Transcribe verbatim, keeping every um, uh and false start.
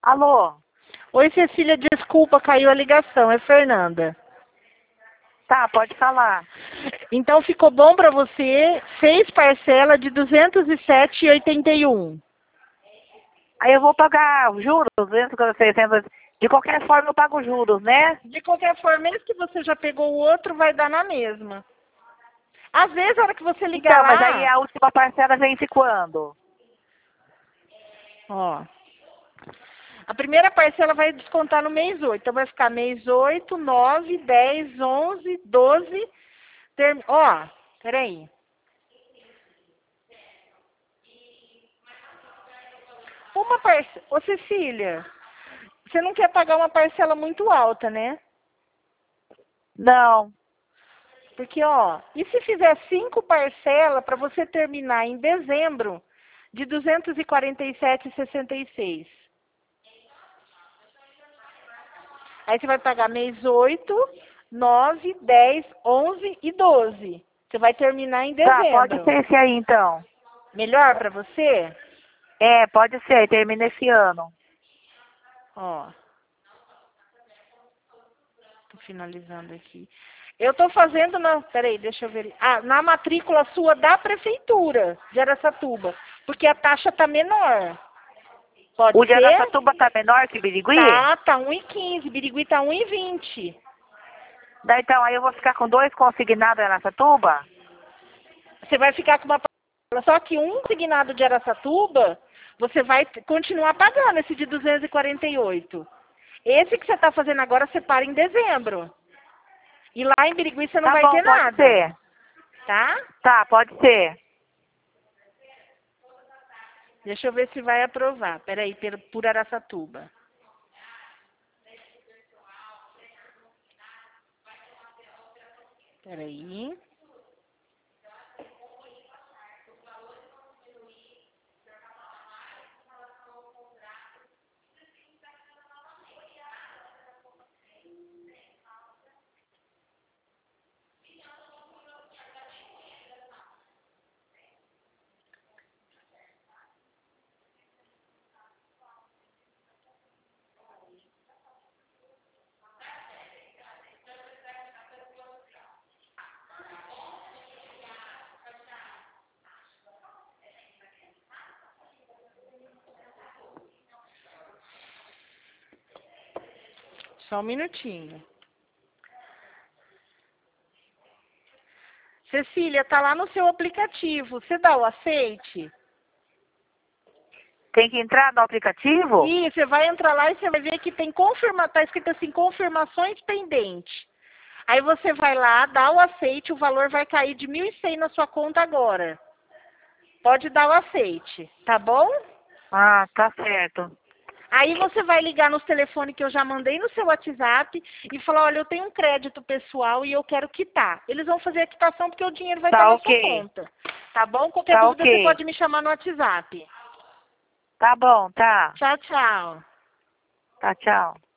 Alô? Oi, Cecília, desculpa, caiu a ligação. É Fernanda. Tá, pode falar. Então ficou bom para você seis parcelas de duzentos e sete reais e oitenta e um. Aí eu vou pagar os juros, duzentos, seiscentos. De qualquer forma eu pago os juros, né? De qualquer forma, mesmo que você já pegou o outro, vai dar na mesma. Às vezes, a hora que você ligar Então, lá... mas aí a última parcela vence quando? Ó, a primeira parcela vai descontar no mês oito. Então vai ficar mês oito, nove, dez, onze, doze... Term... Ó, peraí. Uma parcela... Ô, Cecília, você não quer pagar uma parcela muito alta, né? Não. Porque, ó, e se fizer cinco parcelas para você terminar em dezembro de duzentos e quarenta e sete reais e sessenta e seis? Aí você vai pagar mês oito, nove, dez, onze e doze. Você vai terminar em Tá, pode dezembro. ser esse aí então. Melhor para você? É, pode ser, termina esse ano. Ó. Tô finalizando aqui. Eu tô fazendo na... Peraí, deixa eu ver. Ah, na matrícula sua da prefeitura de Araçatuba. Porque a taxa tá menor. Pode O de ser? Araçatuba tá menor que Birigui? Tá, tá um e quinze. Birigui tá um e vinte. Daí então, aí eu vou ficar com dois consignados em Araçatuba? Você vai ficar com uma parcela. Só que um consignado de Araçatuba, você vai t- continuar pagando esse de duzentos e quarenta e oito. Esse que você tá fazendo agora, você para em dezembro. E lá em Birigui você não Tá vai bom, ter pode nada. ser. Tá? Tá, pode ser. Deixa eu ver se vai aprovar. Peraí, per- por Araçatuba. Peraí. Só um minutinho. Cecília, tá lá no seu aplicativo. Você dá o aceite? Tem que entrar no aplicativo? E você vai entrar lá e você vai ver que tem confirma, tá escrito assim, confirmações pendentes. Aí você vai lá, dá o aceite, o valor vai cair de mil e cem na sua conta agora. Pode dar o aceite, tá bom? Ah, tá certo. Aí você vai ligar nos telefones que eu já mandei no seu WhatsApp e falar, olha, eu tenho um crédito pessoal e eu quero quitar. Eles vão fazer a quitação porque o dinheiro vai estar Tá na sua ok. conta. Tá bom? Qualquer Tá dúvida você ok. pode me chamar no WhatsApp. Tá bom, tá. Tchau, tchau. Tá, tchau.